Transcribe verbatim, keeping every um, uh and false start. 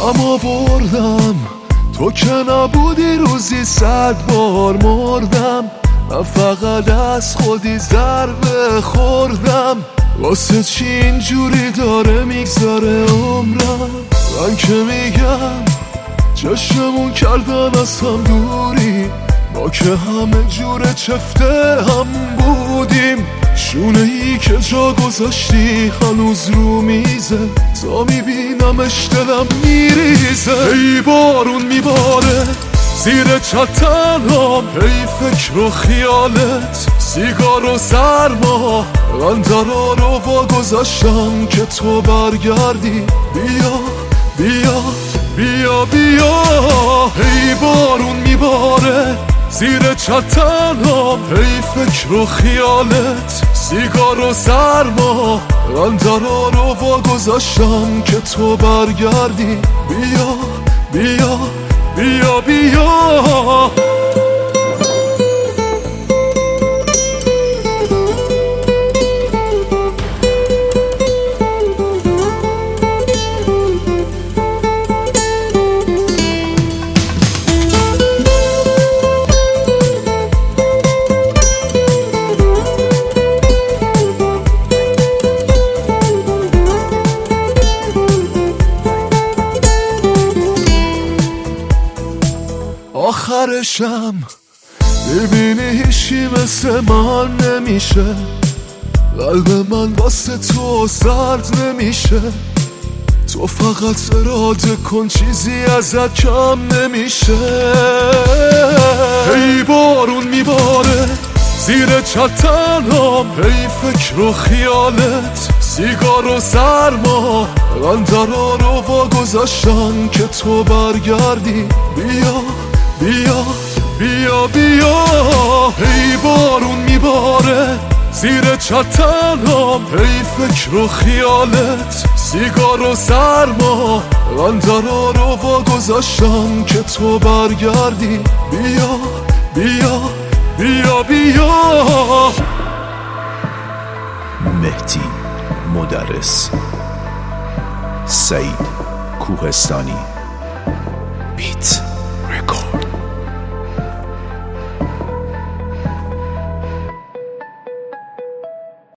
غم آوردم تو که نبودی روزی صد بار مردم. من فقط از خودی ضربه خوردم. واسه چی اینجوری داره میگذره عمرم؟ من که میگم چشمون کردن از هم دوری، ما که همه جور چفته هم بودیم. شونه ای که جا گذاشتی هنوز رو میزه، تا میبینمش دلم میریزه. ای بارون میباره زیر چتنام، ای فکر و خیالت سیگار و سرما. من درا رو وا گذاشتم که تو برگردی. بیا بیا بیا بیا. ای بارون میباره زیر چتنام، ای فکر و خیالت سیگار و سرما. من درا رو وا گذاشتم که تو برگردی. بیا بیا بیا بیا. آخرشم ببینی هیچی مثل من نمیشه. قلب من واسه تو سرد نمیشه. تو فقط اراده کن چیزی ازت کم نمیشه. ای بارون میباره زیر چتنام، ای فکر و خیالت سیگار و سرما. من درا رو وا گذاشتم که تو برگردی. بیا بیا بیا بیا. ای بارون میباره زیر چتنام، ای فکر و خیالت سیگار و سرما. من درا رو وا گذاشتم که تو برگردی. بیا بیا بیا بیا. مهدی مدرس، سعید کوهستانی، بیت.